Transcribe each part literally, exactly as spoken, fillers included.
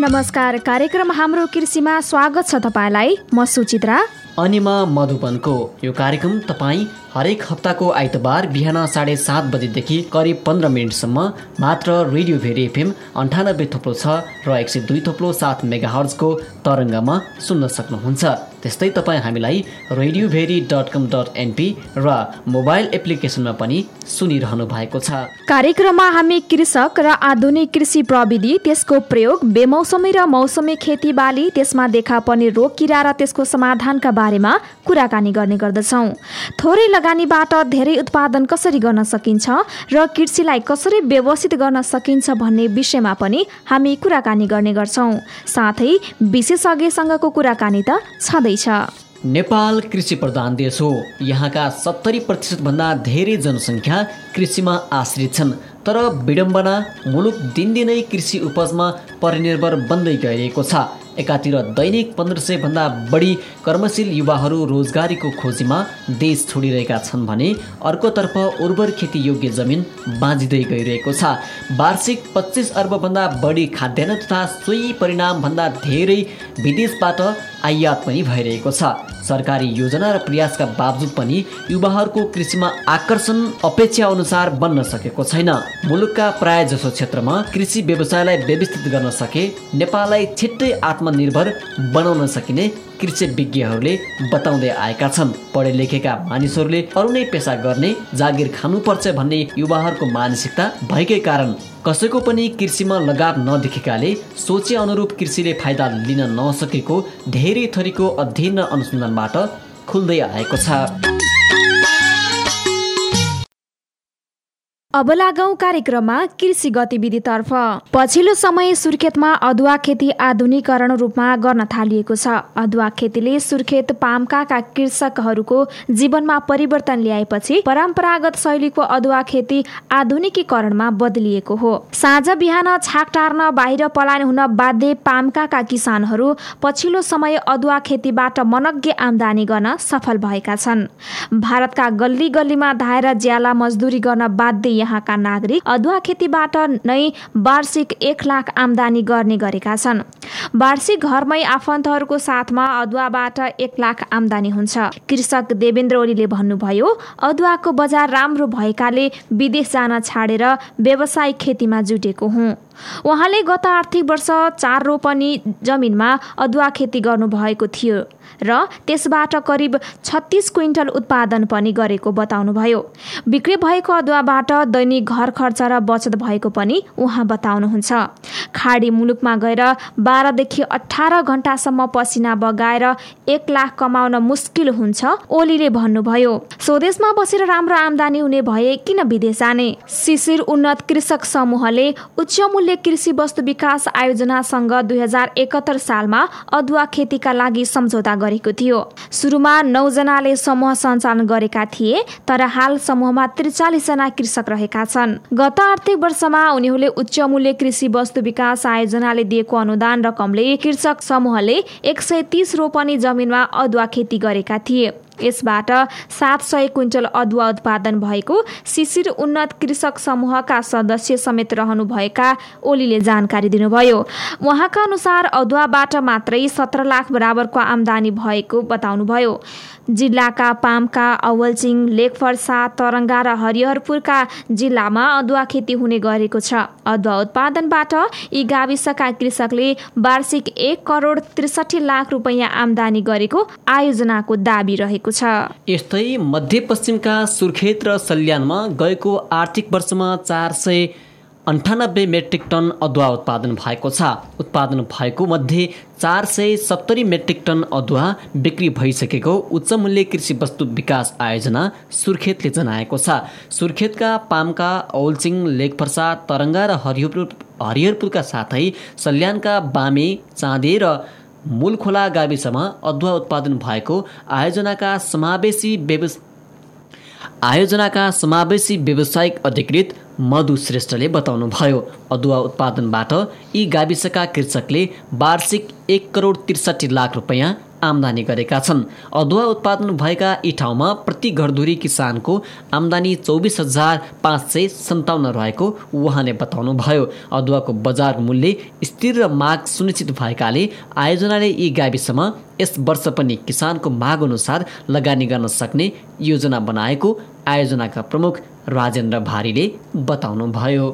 नमस्कार, कार्यक्रम हाम्रो कृषिमा स्वागत छ तपाईलाई। म सुचित्रा अनि म मधुपनको। यो कार्यक्रम तपाईँ हरेक हप्ताको आइतबार बिहान साढे सात बजेदेखि करिब पन्ध्र मिनटसम्म मात्र रेडियो भेरी एफएम अन्ठानब्बे थोप्लो छ र एक सय दुई थोप्लो सात मेगा हर्जको तरङ्गमा सुन्न सक्नुहुन्छ। त्यस्तै तपाईँ हामीलाई radio Bheri dot com dot NP र मोबाइल एप्लिकेसनमा पनि सुनिरहनु भएको छ। कार्यक्रममा हामी कृषक र आधुनिक कृषि प्रविधि, त्यसको प्रयोग, बेमौसमी र मौसमी खेतीबाली, त्यसमा देखा पर्ने रोग किरा र त्यसको समाधानका बारेमा कुराकानी गर्ने गर्दछौँ। थोरै लगानीबाट धेरै उत्पादन कसरी गर्न सकिन्छ र कृषिलाई कसरी व्यवस्थित गर्न सकिन्छ भन्ने विषयमा पनि हामी कुराकानी गर्ने गर्छौँ। साथै विशेषज्ञसँगको कुराकानी त छँदैछ। नेपाल कृषि प्रधान देश हो। यहाँका सत्तरी प्रतिशत भन्दा धेरै जनसङ्ख्या कृषिमा आश्रित छन्। तर विडम्बना, मुलुक दिनदिनै कृषि उपजमा परिनिर्भर बन्दै गइरहेको छ। एकातिर दैनिक पन्ध्र सय भन्दा बढी कर्मशील युवाहरू रोजगारीको खोजीमा देश छोडिरहेका छन् भने अर्कोतर्फ उर्वर खेती योग्य जमिन बाँझिँदै गइरहेको छ। वार्षिक पच्चिस अर्ब भन्दा बढी खाद्यान्न तथा सोही परिणाम भन्दा धेरै विदेशबाट आयात पनि भइरहेको छ। सरकारी योजना र प्रयासका बावजुद पनि युवाहरूको कृषिमा आकर्षण अपेक्षा अनुसार बन्न सकेको छैन। मुलुकका प्राय जसो क्षेत्रमा कृषि व्यवसायलाई व्यवस्थित गर्न सके नेपाललाई छिट्टै आत्मनिर्भर बनाउन सकिने कृषि विज्ञहरूले बताउँदै आएका छन्। पढे लेखेका मानिसहरूले अरू नै पेसा गर्ने, जागिर खानुपर्छ भन्ने युवाहरूको मानसिकता भएकै कारण कसैको पनि कृषिमा लगाव नदेखेकाले सोचे अनुरूप कृषिले फाइदा लिन नसकेको धेरै थरीको अध्ययन र अनुसन्धानबाट खुल्दै आएको छ। अब लागौं कार्यक्रममा कृषि गतिविधितर्फ। पछिल्लो समय सुर्खेतमा अदुवा खेती आधुनिकीकरण रूपमा गर्न थालिएको छ। अदुवा खेतीले सुर्खेत पामकाका कृषकहरूको जीवनमा परिवर्तन ल्याएपछि परम्परागत शैलीको अदुवा खेती आधुनिकीकरणमा बदलिएको हो। साँझ बिहान छाक टार्न बाहिर पलायन हुन बाध्य पामकाका किसानहरू पछिल्लो समय अदुवा खेतीबाट मनग्गे आमदानी गर्न सफल भएका छन्। भारतका गल्ली गल्लीमा धाएर ज्याला मजदुरी गर्न बाध्य यहाँका नागरिक अदुवा खेतीबाट नै वार्षिक एक लाख आमदानी गर्ने गरेका छन्। वार्षिक घरमै आफन्तहरूको साथमा अदुवाबाट एक लाख आमदानी हुन्छ। कृषक देवेन्द्र ओलीले भन्नुभयो, अदुवाको बजार राम्रो भएकाले विदेश जान छाडेर व्यावसायिक खेतीमा जुटेको हुँ। उहाँले गत आर्थिक वर्ष चार रोपनी जमिनमा अदुवा खेती गर्नुभएको थियो र त्यसबाट करिब छत्तीस क्विन्टल उत्पादन पनि गरेको बताउनुभयो। बिक्री भएको अदुवाबाट दैनिक घर खर्च र बचत भएको पनि उहाँ बताउनुहुन्छ। खाडी मुलुकमा गएर बाह्रदेखि अठार घण्टासम्म पसिना बगाएर एक लाख कमाउन मुस्किल हुन्छ, ओलीले भन्नुभयो। स्वदेशमा बसेर राम्रो आमदानी हुने भए किन विदेश जाने? शिशिर उन्नत कृषक समूहले उच्च मूल्य कृषि वस्तु विकास आयोजनासँग दुई हजार एकहत्तर सालमा अदुवा खेतीका लागि सम्झौता गरेको थियो। सुरुमा नौ जनाले समूह सञ्चालन गरेका थिए, तर हाल समूहमा त्रिचालिस जना कृषक रहेका छन्। गत आर्थिक वर्षमा उनीहरूले उच्च मूल्य कृषि वस्तु विकास आयोजनाले दिएको अनुदान रकमले कृषक समूहले एक सय तीस रोपनी जमिनमा अदुवा खेती गरेका थिए। यसबाट सात सय क्विन्टल अदुवा उत्पादन भएको शिशिर उन्नत कृषक समूहका सदस्य समेत रहनुभएका ओलीले जानकारी दिनुभयो। उहाँका अनुसार अदुवाबाट मात्रै सत्र लाख बराबरको आमदानी भएको बताउनुभयो। जिल्लाका पामका, अवलचिङ, लेकफर्सा, तरङ्गा र हरिहरपुरका जिल्लामा अदुवा खेती हुने गरेको छ। अदुवा उत्पादनबाट यी गाविसका कृषकले वार्षिक एक करोड त्रिसठी लाख रुपियाँ आमदानी गरेको आयोजनाको दाबी रहेको छ। यस्तै मध्यपश्चिमका सुर्खेत र सल्यानमा गएको आर्थिक वर्षमा चार सय अन्ठानब्बे मेट्रिक टन अदुवा उत्पादन भएको छ। उत्पादन भएको मध्ये चार सय सत्तरी मेट्रिक टन अदुवा बिक्री भइसकेको उच्च मूल्य कृषि वस्तु विकास आयोजना सुर्खेतले जनाएको छ। सुर्खेतका पामका, औलचिङ, लेकफर्सा, तरङ्गा र हरिहरपुर हरिहरपुरका साथै सल्यानका बामे, चाँदे र मूलखोला गाविसमा अदुवा उत्पादन भएको आयोजनाका समावेशी व्यवसाय आयोजनाका समावेशी व्यावसायिक अधिकृत मधु श्रेष्ठले बताउनुभयो। अदुवा उत्पादनबाट यी गाविसका कृषकले वार्षिक एक करोड त्रिसठी लाख रुपियाँ आम्दानी गरेका छन्। अदुवा उत्पादन भएका यी ठाउँमा प्रति घरधुरी किसानको आम्दानी चौबिस हजार पाँच सय सन्ताउन्न रहेको उहाँले बताउनुभयो। अदुवाको बजार मूल्य स्थिर र माग सुनिश्चित भएकाले आयोजनाले यी गाविसमा यस वर्ष पनि किसानको माग अनुसार लगानी गर्न सक्ने योजना बनाएको आयोजनाका प्रमुख राजेन्द्र भारीले बताउनुभयो।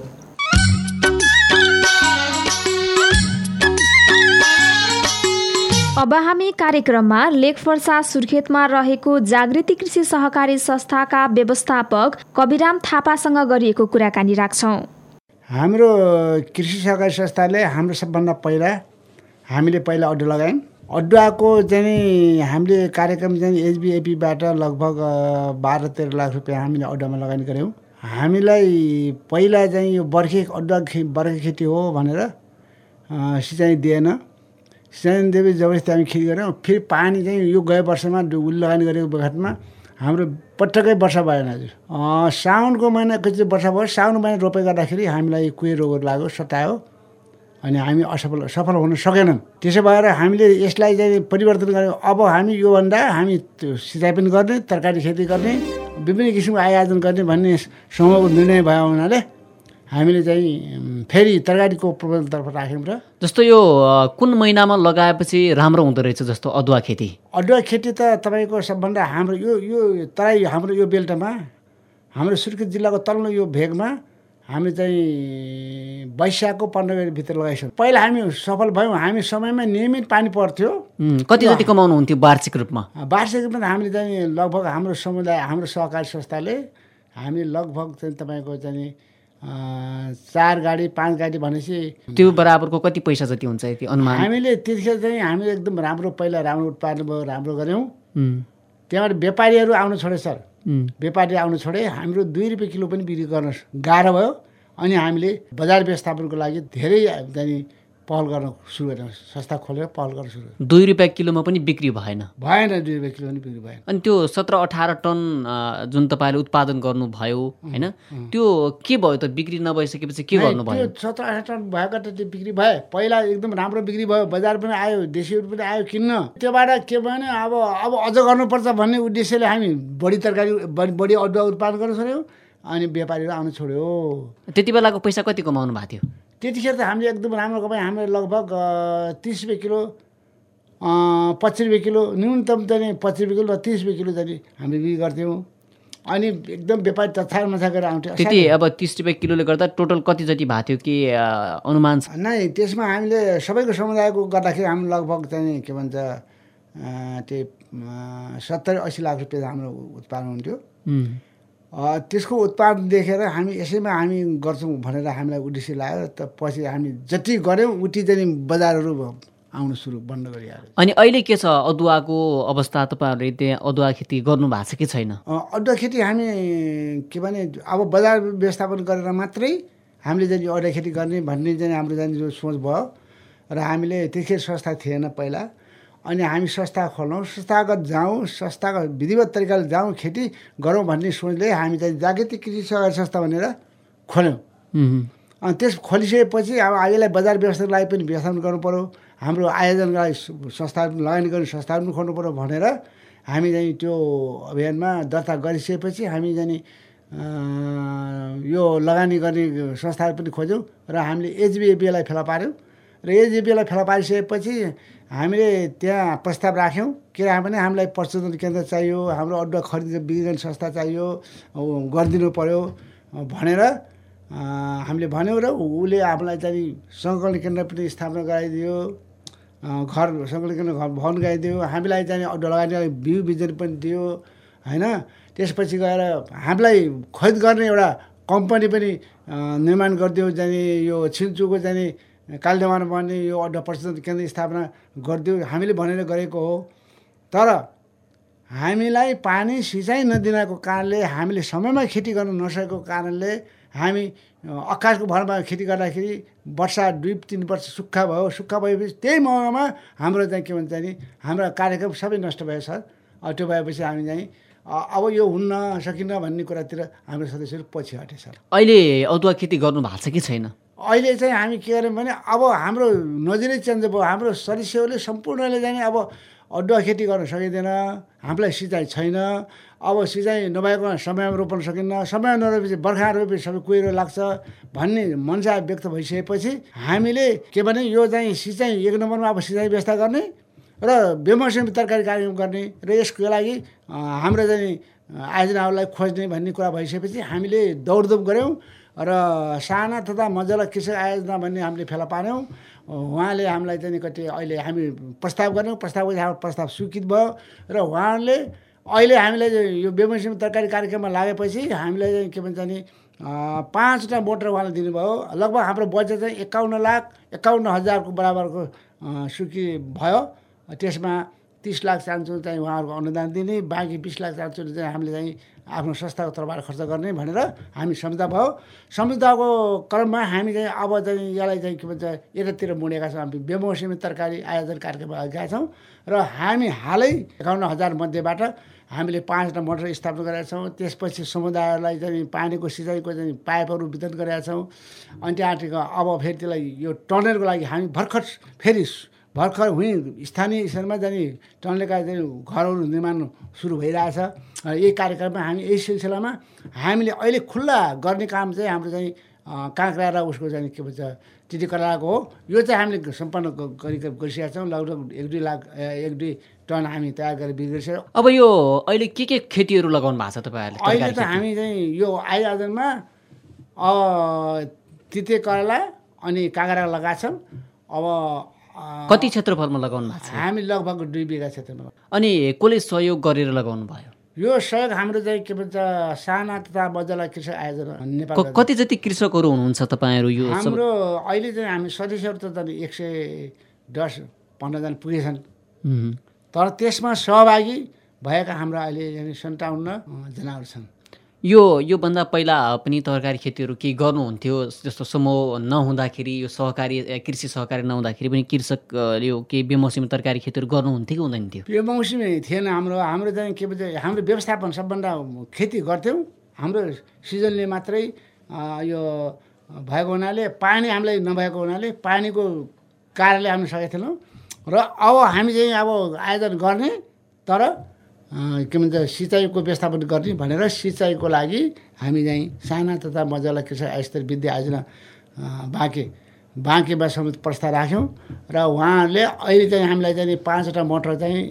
अब हामी कार्यक्रममा लेखवर्षा सुर्खेतमा रहेको जागृति कृषि सहकारी संस्थाका व्यवस्थापक कविराम थापासँग गरिएको कुराकानी राख्छौँ। हाम्रो कृषि सहकारी संस्थाले हाम्रो सबभन्दा पहिला हामीले पहिला अड्डा लगायौँ। अड्डाको चाहिँ हामीले कार्यक्रम चाहिँ एचबिएपीबाट लगभग बाह्र तेह्र लाख रुपियाँ हामीले अड्डामा लगानी गऱ्यौँ। हामीलाई पहिला चाहिँ यो बर्खे अड्डा खे बर्खे खेती हो भनेर सिँचाइ दिएन। सिँचाइ दिएपछि जबरजस्ती हामी खेती गऱ्यौँ। फेरि पानी चाहिँ यो गए वर्षमा उसले लगानी गरेको बखतमा हाम्रो पटक्कै वर्षा भएन हजुर। साउनको महिनाको चाहिँ वर्षा भयो। साउन महिना रोपाइ गर्दाखेरि हामीलाई कुहिरो रोगहरू लाग्यो, सतायो अनि हामी असफल सफल हुन सकेनौँ। त्यसो भएर हामीले यसलाई चाहिँ परिवर्तन गऱ्यौँ। अब हामी योभन्दा हामी सिँचाइ पनि गर्ने, तरकारी खेती गर्ने, विभिन्न किसिमको आय आर्जन गर्ने भन्ने समूहको निर्णय भयो हुनाले हामीले चाहिँ फेरि तरकारीको प्रबन्धतर्फ राख्यौँ। र जस्तो यो कुन महिनामा लगाएपछि राम्रो हुँदो रहेछ जस्तो अदुवा खेती? अदुवा खेती त तपाईँको सबभन्दा हाम्रो यो यो तराई हाम्रो यो बेल्टमा हाम्रो सुर्खेत जिल्लाको तल्लो यो भेगमा हामीले चाहिँ वैशाखको पन्ध्र गतेभित्र लगाइसक्यौँ। पहिला हामी सफल भयौँ। हामी समयमा नियमित पानी पर्थ्यो। कति जति कमाउनु हुन्थ्यो वार्षिक रूपमा? वार्षिक रूपमा हामीले चाहिँ लगभग हाम्रो समुदाय हाम्रो सहकारी संस्थाले हामीले लगभग चाहिँ तपाईँको चाहिँ चार गाडी पाँच गाडी भनेपछि त्यो बराबरको कति पैसा जति हुन्छ यति अनुमान? हामीले त्यतिखेर चाहिँ हामी एकदम राम्रो पहिला राम्रो उत्पादन भयो, राम्रो गऱ्यौँ। त्यहाँबाट व्यापारीहरू आउनु छोडे सर। व्यापारी आउनु छोडे। हाम्रो दुई रुपियाँ किलो पनि बिक्री गर्न गाह्रो भयो। अनि हामीले बजार व्यवस्थापनको लागि धेरै चाहिँ पहल गर्न सुरु गऱ्यौँ। संस्था खोलेर पहल गर्न सुरु गऱ्यौँ। दुई रुपियाँ किलोमा पनि बिक्री भएन? भएन, दुई रुपियाँ किलो पनि बिक्री भएन। अनि त्यो सत्र अठार टन जुन तपाईँले उत्पादन गर्नुभयो होइन, त्यो के भयो त? बिक्री नभइसकेपछि के गर्नुभयो? त्यो सत्र अठार टन भएको त त्यो बिक्री भयो। पहिला एकदम राम्रो बिक्री भयो। बजार पनि आयो, देशीहरू पनि आयो किन्न। त्योबाट के भयो भने अब अब अझ गर्नुपर्छ भन्ने उद्देश्यले हामी बढी तरकारी बढी अदुवा उत्पादन गर्न छोड्यौँ। अनि व्यापारीहरू आउनु छोड्यो। त्यति बेलाको पैसा कति कमाउनु भएको थियो? त्यतिखेर त हामीले एकदम राम्रो कमायौँ। हामीले लगभग तिस रुपियाँ किलो, पच्चिस रुपियाँ किलो, न्यूनतम चाहिँ पच्चिस रुपियाँ किलो र तिस रुपियाँ किलो चाहिँ हामीले बिक्री गर्थ्यौँ। अनि एकदम व्यापारी तथार मथा गरेर आउँथ्यो। त्यति अब तिस रुपियाँ किलोले गर्दा टोटल कति जति भएको थियो के अनुमान छ? नै त्यसमा हामीले सबैको समुदायको गर्दाखेरि हामी लगभग चाहिँ के भन्छ त्यही सत्तरी अस्सी लाख रुपियाँ हाम्रो उत्पादन हुन्थ्यो। त्यसको उत्पादन देखेर हामी यसैमा हामी गर्छौँ भनेर हामीलाई उद्देश्य लाग्यो। त पछि हामी जति गऱ्यौँ उति चाहिँ बजारहरू आउनु सुरु बन्द गरिहाल्यो। अनि अहिले के छ अदुवाको अवस्था? तपाईँहरूले त्यहाँ अदुवा खेती गर्नु भएको छ कि छैन? अदुवा खेती हामी के भने अब बजार व्यवस्थापन गरेर मात्रै हामीले चाहिँ अदुवा खेती गर्ने भन्ने चाहिँ हाम्रो चाहिँ जो सोच भयो। र हामीले त्यतिखेर संस्था थिएन पहिला। अनि हामी संस्था खोलौँ, संस्थागत जाउँ, संस्थागत विधिवत तरिकाले जाउँ, खेती गरौँ भन्ने सोचले हामी चाहिँ जागृति कृषि सहकारी संस्था भनेर खोल्यौँ। अनि त्यस खोलिसकेपछि अब यसलाई बजार व्यवस्थाको लागि पनि व्यवस्थापन गर्नु पऱ्यो। हाम्रो आयोजनको लागि संस्थाहरू लगानी गर्ने संस्थाहरू पनि खोल्नु पऱ्यो भनेर हामी चाहिँ त्यो अभियानमा दर्ता गरिसकेपछि हामी चाहिँ यो लगानी गर्ने संस्थाहरू पनि खोज्यौँ। र हामीले एचबिएपीलाई फेला पार्यौँ। र एचबिएपीलाई फेला पारिसकेपछि हामीले त्यहाँ प्रस्ताव राख्यौँ। किनभने हामीलाई प्रशोधन केन्द्र चाहियो, हाम्रो अदुवा खरिद बिक्री गर्ने संस्था चाहियो, गरिदिनु पऱ्यो भनेर हामीले भन्यौँ। र उसले हामीलाई चाहिँ सङ्कलन केन्द्र पनि स्थापना गराइदियो, घर सङ्कलन केन्द्र घर भवन गराइदियो, हामीलाई चाहिँ अदुवा लगाउने बिउ बिजन पनि दियो होइन। त्यसपछि गएर हामीलाई खरिद गर्ने एउटा कम्पनी पनि निर्माण गरिदियो। चाहिँ यो छिन्चुको चाहिँ कालदेवानमा बन्ने यो अदुवा प्रशोधन केन्द्र स्थापना गरिदियो हामीले भनेर गरेको हो। तर हामीलाई पानी सिँचाइ नदिनको कारणले, हामीले समयमा खेती गर्न नसकेको कारणले हामी अकाशको भरमा खेती गर्दाखेरि वर्षा दुई तिन वर्ष सुक्खा भयो। सुक्खा भएपछि त्यही मौकामा हाम्रो चाहिँ के भन्छ नि हाम्रो कार्यक्रम सबै नष्ट भयो सर। त्यो भएपछि हामी चाहिँ अब यो हुन्न सकिन्न भन्ने कुरातिर हाम्रो सदस्यहरू पछि हटे सर। अहिले अदुवा खेती गर्नु भएको छ कि छैन? अहिले चाहिँ हामी के गर्यौँ भने अब हाम्रो नजरै चेन्ज भयो। हाम्रो सदस्यहरूले सम्पूर्णले चाहिँ अब अदुवा खेती गर्न सकिँदैन, हामीलाई सिँचाइ छैन। अब सिँचाइ नभएको समयमा रोप्न सकिन्न, समय नरोपेपछि बर्खा रोपेपछि सबै कुहिरो लाग्छ भन्ने मनसा व्यक्त भइसकेपछि हामीले के भने यो चाहिँ सिँचाइ एक नम्बरमा अब सिँचाइ व्यवस्था गर्ने र बेमौसमी तरकारी कार्यक्रम गर्ने र यसको लागि हाम्रो चाहिँ आयोजनाहरूलाई खोज्ने भन्ने कुरा भइसकेपछि हामीले दौडधुप गऱ्यौँ र साना तथा मजाला कृषक आयोजना भन्ने हामीले फेला पार्यौँ। उहाँले हामीलाई चाहिँ कति अहिले हामी प्रस्ताव गऱ्यौँ, प्रस्तावपछि हाम्रो प्रस्ताव स्वीकृत भयो र उहाँले अहिले हामीलाई यो बेमौसमी तरकारी कार्यक्रममा लागेपछि हामीलाई चाहिँ के भन्छ नि पाँचवटा मोटर उहाँले दिनुभयो। लगभग हाम्रो बजेट चाहिँ एकाउन्न लाख एकाउन्न हजारको बराबरको स्वीकृति भयो। त्यसमा तीस लाख चाहन्छौँ चाहिँ उहाँहरूको अनुदान दिने, बाँकी बिस लाख चाहन्छौँ चाहिँ हामीले चाहिँ आफ्नो संस्थाको तर्फबाट खर्च गर्ने भनेर हामी सम्झौता भयो। सम्झौताको क्रममा हामी चाहिँ अब चाहिँ यसलाई चाहिँ के भन्छ यतातिर मुडेका छौँ। हामी बेमौसमी तरकारी आयोजन कार्यक्रममा गएका छौँ र हामी हालै एकाउन्न हजार मध्येबाट हामीले पाँचवटा मोटर स्थापना गरेका छौँ। त्यसपछि समुदायलाई चाहिँ पानीको सिँचाइको चाहिँ पाइपहरू वितरण गरेका छौँ। अनि त्यहाँदेखि अब फेरि त्यसलाई यो टनलको लागि हामी भर्खर फेरि भर्खर हुँ स्थानीय स्तरमा जाने टनलका चाहिँ घरहरू निर्माण सुरु भइरहेछ। यही कार्यक्रममा हामी यही सिलसिलामा हामीले अहिले खुल्ला गर्ने काम चाहिँ हाम्रो चाहिँ काँक्रा र उसको चाहिँ के भन्छ टिटी करालाको हो। यो चाहिँ हामीले सम्पन्न गरि गरिसकेका छौँ। लगभग एक दुई लाख एक दुई टन हामी तयार गरेर बिक्री गरिसक्यौँ। अब यो अहिले के के खेतीहरू लगाउनु भएको छ तपाईँहरूले? अहिले त हामी चाहिँ यो आयोजनमा तिते करेला अनि काँक्रा लगाएको छौँ। अब कति क्षेत्रफलमा लगाउनु भएको छ? हामी लगभग दुई बिघा क्षेत्रमा। अनि कसले सहयोग गरेर लगाउनु भयो? यो सहयोग हाम्रो चाहिँ के भन्छ साना तथा मजाला कृषक आयोजना नेपाल। कति जति कृषकहरू हुनुहुन्छ तपाईँहरू? यो हाम्रो अहिले चाहिँ हामी सदस्यहरू त एक सय दस पन्ध्रजना पुगेछन्, तर त्यसमा सहभागी भएका हाम्रा अहिले सन्ताउन्न जनाहरू छन्। यो योभन्दा पहिला पनि तरकारी खेतीहरू केही गर्नुहुन्थ्यो? जस्तो समूह नहुँदाखेरि, यो सहकारी कृषि सहकारी नहुँदाखेरि पनि कृषक यो केही बेमौसमी तरकारी खेतीहरू गर्नुहुन्थ्यो कि हुँदैन थियो? बेमौसमी थिएन हाम्रो। हाम्रो चाहिँ के भन्छ हाम्रो व्यवस्थापन सबभन्दा खेती गर्थ्यौँ। हाम्रो सिजनले मात्रै यो भएको हुनाले, पानी हामीलाई नभएको हुनाले पानीको कारणले हामी सकेका थिएनौँ र अब हामी चाहिँ अब आयोजन गर्ने तर के भन्छ सिँचाइको व्यवस्थापन गर्ने भनेर सिँचाइको लागि हामी चाहिँ साना तथा मजाला कृषक स्तरीय विद्या आयोजना बाँके बाँकेमा समेत प्रस्ताव राख्यौँ र उहाँहरूले अहिले चाहिँ हामीलाई चाहिँ पाँचवटा मोटर चाहिँ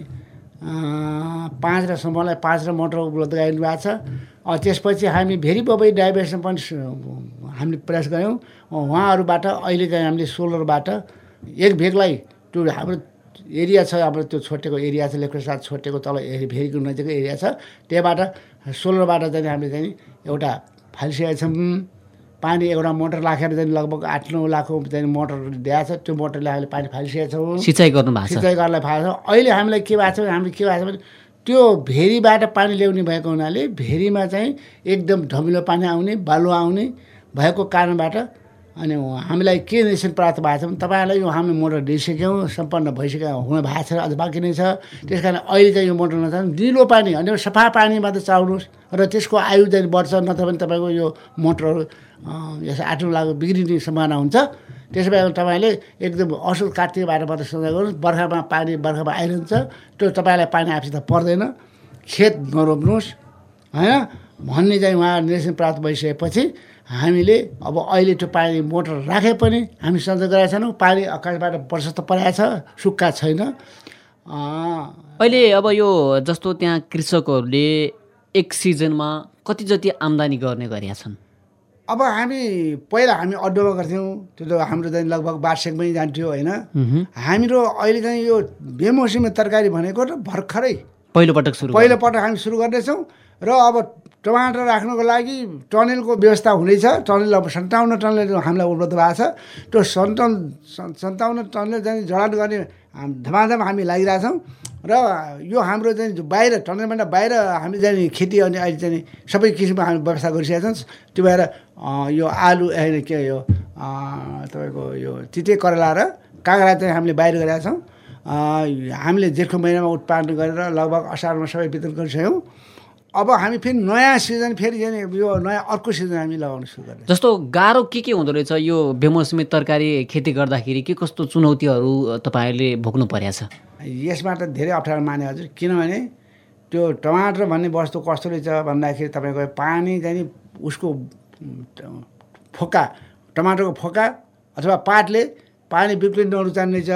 पाँचवटा समूहलाई पाँचवटा मोटर उपलब्ध गराइदिनु भएको छ। त्यसपछि हामी भेरी बबई डाइभर्सन पनि हामीले प्रयास गऱ्यौँ। उहाँहरूबाट अहिले चाहिँ हामीले सोलरबाट एक भेगलाई त्यो हाम्रो एरिया छ, हाम्रो त्यो छोटेको एरिया छ, लेख्ने साथ छोटेको तल भेरीको नजिकको एरिया छ, त्यहाँबाट सोलरबाट चाहिँ हामीले चाहिँ एउटा फालिसकेका छौँ। पानी एउटा मोटर राखेर चाहिँ लगभग आठ नौ लाखको चाहिँ मोटर दिएको छ। त्यो मोटरले हामीले पानी फालिसकेका छौँ, सिँचाइ गर्नु भएको छ। सिँचाइ गर्नलाई फाल्छ। अहिले हामीलाई के भएको छ, हामीले के भएको छ भने त्यो भेरीबाट पानी ल्याउने भएको हुनाले भेरीमा चाहिँ एकदम धमिलो पानी आउने, बालुवा आउने भएको कारणबाट अनि हामीलाई के निर्देशन प्राप्त भएको छ भने तपाईँहरूलाई यो हामीले मोटर दिइसक्यौँ, सम्पन्न भइसक्यो, हुन भएको छ, अझ बाँकी नै छ। त्यस कारण अहिले चाहिँ यो मोटर नचाहनु, निलो पानी अनि सफा पानीमा त चलाउनुहोस् र त्यसको आयु चाहिँ बढ्छ, नत्र भने तपाईँको यो मोटरहरू यसो आठ नौ लाख बिग्रिने सम्भावना हुन्छ। त्यसो भए तपाईँले एकदम असुल कात्तिक बाटोबाट सजाय गर्नुहोस्। बर्खामा पानी बर्खामा आइरहन्छ, त्यो तपाईँलाई पानी आएपछि त पर्दैन, खेत नरोप्नुहोस् होइन भन्ने चाहिँ उहाँ निर्देशन प्राप्त भइसकेपछि हामीले अब अहिले त्यो पानी मोटर राखे पनि हामी सञ्चय गरेका छैनौँ। पानी आकाशबाट वर्षा त परेको छ, सुक्खा छैन। अहिले अब यो जस्तो त्यहाँ कृषकहरूले एक सिजनमा कति जति आम्दानी गर्ने गरेका छन्? अब हामी पहिला हामी अड्डोमा गर्थ्यौँ, त्यो त हाम्रो चाहिँ लगभग वार्षिकमै जान्थ्यो होइन। हाम्रो अहिले चाहिँ यो बेमौसमी तरकारी भनेको त भर्खरै पहिलोपटक सुरु पहिलोपटक हामी सुरु गर्दैछौँ र अब टमाटर राख्नुको लागि टनेलको व्यवस्था हुनेछ। टनेल अब सन्ताउन्न टनेल हामीलाई उपलब्ध भएको छ। त्यो सन्ताउन्न सन्ताउन्न टनेल चाहिँ जडान गर्ने धमाधम हामी लागिरहेछौँ र यो हाम्रो चाहिँ बाहिर टनेलबाट बाहिर हामी चाहिँ खेती अनि अहिले चाहिँ सबै किसिमको हामी व्यवस्था गरिसकेका छौँ। त्यो भएर यो आलु के यो तपाईँको यो तिते करेला र काँक्रा चाहिँ हामीले बाहिर गरेका छौँ। हामीले जेठको महिनामा उत्पादन गरेर लगभग असारमा सबै वितरण गरिसक्यौँ। अब हामी फेरि नयाँ सिजन फेरि यो नयाँ अर्को सिजन हामी लगाउन सुरु गर्छौँ। जस्तो गाह्रो के के हुँदो रहेछ यो बेमौसमी तरकारी खेती गर्दाखेरि? के कस्तो चुनौतीहरू तपाईँहरूले भोग्नु परेको छ? यसबाट धेरै अप्ठ्यारो माने हजुर। किनभने त्यो टमाटर भन्ने वस्तु कस्तो रहेछ भन्दाखेरि तपाईँको पानी चाहिँ नि उसको फोका टमाटरको फोका अथवा पातले पानी बिल्कुलै नरुचाउने रहेछ।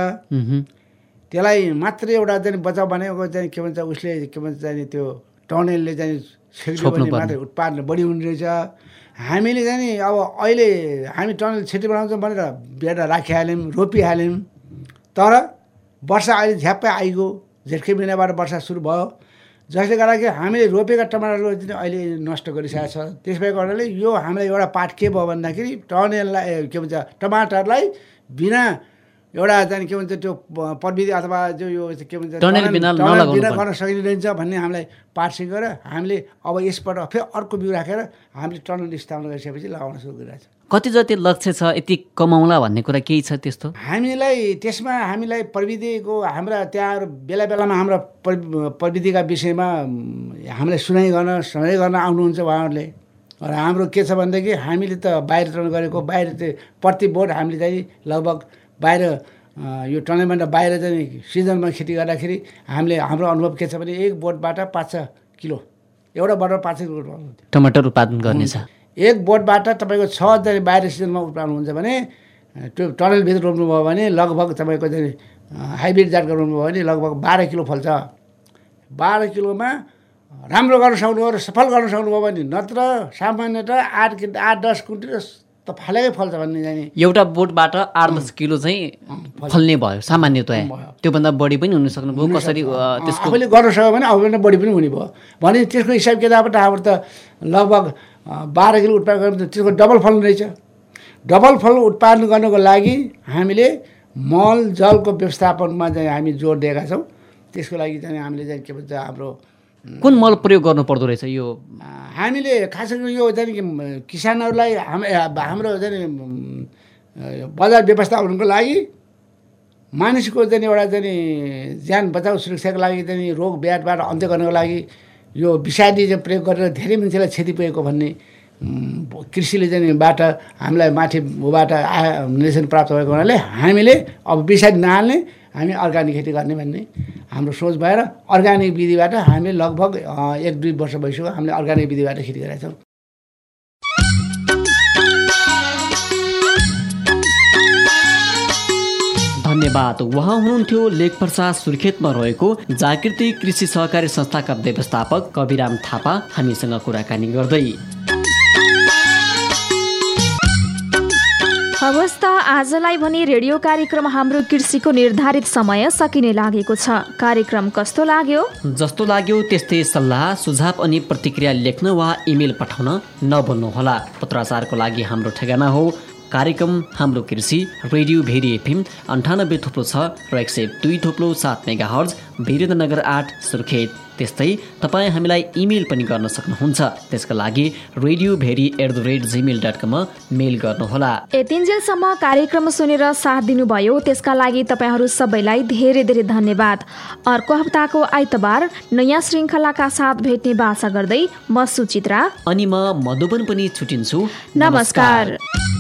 त्यसलाई मात्रै एउटा चाहिँ बचाउ भनेको चाहिँ के भन्छ उसले के भन्छ चाहिँ त्यो टनेलले चाहिँ छिट्यो भने मात्रै उत्पादन बढी हुने रहेछ। हामीले चाहिँ नि अब अहिले हामी टनल छिट्टो बनाउँछौँ भनेर बेड राखिहाल्यौँ, रोपिहाल्यौँ, तर वर्षा अहिले झ्याप्पै आइगयो, जेठकै महिनाबाट वर्षा सुरु भयो, जसले गर्दाखेरि हामीले रोपेका टमाटरहरू चाहिँ अहिले नष्ट गरिसकेको छ। त्यस भएको कारणले यो हामीलाई एउटा पाठ के भयो भन्दाखेरि टनेललाई के भन्छ टमाटरलाई बिना एउटा चाहिँ के भन्छ त्यो प्रविधि अथवा जो यो के भन्छ टनेल बिना गर्न सकिने रहेछ भन्ने हामीलाई पाठ सिकेर हामीले अब यसबाट फेरि अर्को बिउ राखेर हामीले टनल स्थापना गरिसकेपछि लगाउन सुरु गरिरहेको छ। कति जति लक्ष्य छ यति कमाउला भन्ने कुरा केही छ त्यस्तो? हामीलाई त्यसमा हामीलाई प्रविधिको हाम्रा त्यहाँ बेला बेलामा हाम्रा प्रविधिका विषयमा हामीलाई सुनाइ गर्न सुनाइ गर्न आउनुहुन्छ उहाँहरूले। र हाम्रो के छ भनेदेखि हामीले त बाहिर टर्न गरेको बाहिर चाहिँ प्रति बोट हामीले चाहिँ लगभग बाहिर यो टनलबाट बाहिर चाहिँ सिजनमा खेती गर्दाखेरि हामीले हाम्रो अनुभव के छ भने एक बोटबाट पाँच छ किलो एउटा बोटमा पाँच छ किलो टमाटर उत्पादन गर्ने छ। एक बोटबाट तपाईँको छ हजार बाहिर सिजनमा उत्पादन हुन्छ भने त्यो टनलभित्र रोप्नुभयो भने लगभग तपाईँको चाहिँ हाइब्रिड जातको रोप्नुभयो भने लगभग बाह्र किलो फल्छ। बाह्र किलोमा राम्रो गर्न सक्नुभयो र सफल गर्न सक्नुभयो भने नत्र सामान्यतः आठ आठ दस कुन्टल त फलेकै फल्छ भन्ने जाने एउटा बोटबाट आठ दस किलो चाहिँ फल्ने भयो सामान्यतया। त्योभन्दा बढी पनि हुन सक्नुभयो कसरी त्यसको आफूले गर्न सक्यो भने आफूभन्दा बढी पनि हुने भयो भने त्यसको हिसाब किताबबाट हाम्रो त लगभग बाह्र किलो उत्पादन गर्नु त्यसको डबल फल्नु रहेछ। डबल फल उत्पादन गर्नको लागि हामीले मल जलको व्यवस्थापनमा चाहिँ हामी जोड दिएका छौँ। त्यसको लागि चाहिँ हामीले चाहिँ के भन्छ हाम्रो कुन मल प्रयोग गर्नु पर्दो रहेछ? यो हामीले खास गरी यो चाहिँ किसानहरूलाई हाम हाम्रो चाहिँ बजार व्यवस्थापनको लागि मानिसको चाहिँ एउटा चाहिँ ज्यान बचाउ सुरक्षाको लागि चाहिँ रोग ब्याधबाट अन्त्य गर्नको लागि यो विषादी चाहिँ प्रयोग गरेर धेरै मान्छेलाई क्षति पुगेको भन्ने कृषिले चाहिँ बाट हामीलाई माथि बाट आ निर्देशन प्राप्त भएको हुनाले हामीले अब विषादी नहाल्ने हामी अर्ग्यानिक खेती गर्ने भन्ने हाम्रो सोच भएर अर्ग्यानिक विधिबाट हामीले लगभग एक दुई वर्ष भइसक्यो हामीले अर्ग्यानिक विधिबाट खेती गरेका छौँ। धन्यवाद। उहाँ हुनुहुन्थ्यो लेखपर्सा सुर्खेतमा रहेको जागृति कृषि सहकारी संस्थाका व्यवस्थापक कविराम थापा हामीसँग कुराकानी गर्दै। हवस् त आजलाई भने रेडियो कार्यक्रम हाम्रो कृषिको निर्धारित समय सकिने लागेको छ। कार्यक्रम कस्तो लाग्यो? जस्तो लाग्यो त्यस्तै सल्लाह सुझाव अनि प्रतिक्रिया लेख्न वा इमेल पठाउन नभुल्नुहोला। पत्राचारको लागि हाम्रो ठेगाना हो कार्यक्रम हाम्रो कृषि, रेडियो भेरी एफएम अन्ठानब्बे थोप्लो छ र एक सय दुई थोप्लो सात मेगा हर्ज, वीरेन्द्रनगर आठ सुर्खेत। त्यस्तै तपाईँ हामीलाई इमेल पनि गर्न सक्नुहुन्छ। त्यसका लागि radio Bheri at the rate Gmail dot कममा मेल गर्नुहोला। यतिन्जेलसम्म कार्यक्रम सुनेर साथ दिनुभयो त्यसका लागि तपाईँहरू सबैलाई धेरै धेरै धन्यवाद। अर्को हप्ताको आइतबार नयाँ श्रृङ्खलाका साथ भेट्ने बाचा गर्दै म सुचित्रा अनि म मधुबन पनि छुटिन्छु। नमस्कार।